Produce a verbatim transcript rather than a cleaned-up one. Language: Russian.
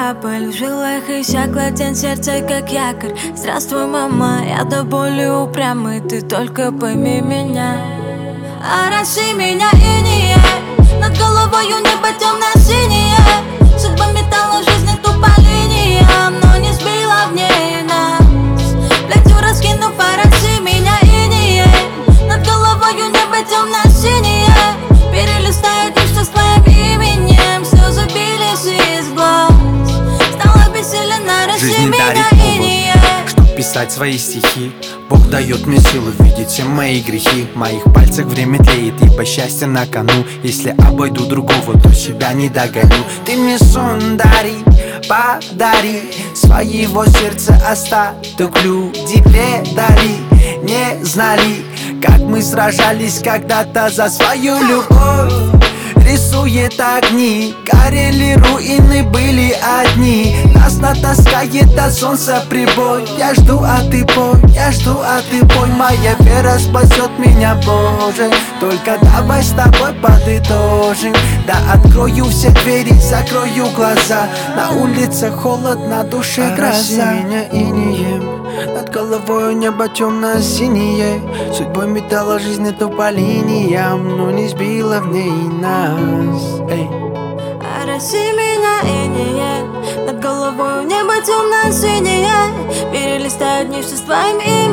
твоя пыль в жилах иссякла, тень сердца как якорь. Здравствуй, мама, я до боли упрямый, ты только пойми меня. Ороси меня инея, над головою небо темно-синее. Судьба металла жизни тупо линиям, но не сбила в ней нас. Плетью раскинув, ороси меня инея, над головою небо темно-синее. Перелистаю нечто с твоим именем, слезы бились из глаз. Стало бессилен, ороси меня инея. Чтоб писать свои стихи, Бог дает мне силу видеть все мои грехи. В моих пальцах время тлеет, ибо счастье на кону. Если обойду другого, то себя не догоню. Ты мне сон дари, подари, своего сердца остаток люди предали. Не знали, как мы сражались когда-то за свою любовь. Рисует огни, горели руины, были одни. Нас натаскает от солнца прибой. Я жду, а ты пой, я жду, а ты пой. Моя вера спасет меня, Боже. Только давай с тобой подытожим. Да открою все двери, закрою глаза. На улице холод, на душе гроза. Ороси меня инеем, над головой небо темно-синее. Судьбой металла жизни тупо линиям, но не сбила в ней нас. Эй. Ороси меня инея, над головой небо темно-синее. Перелистают нечто с твоим именем.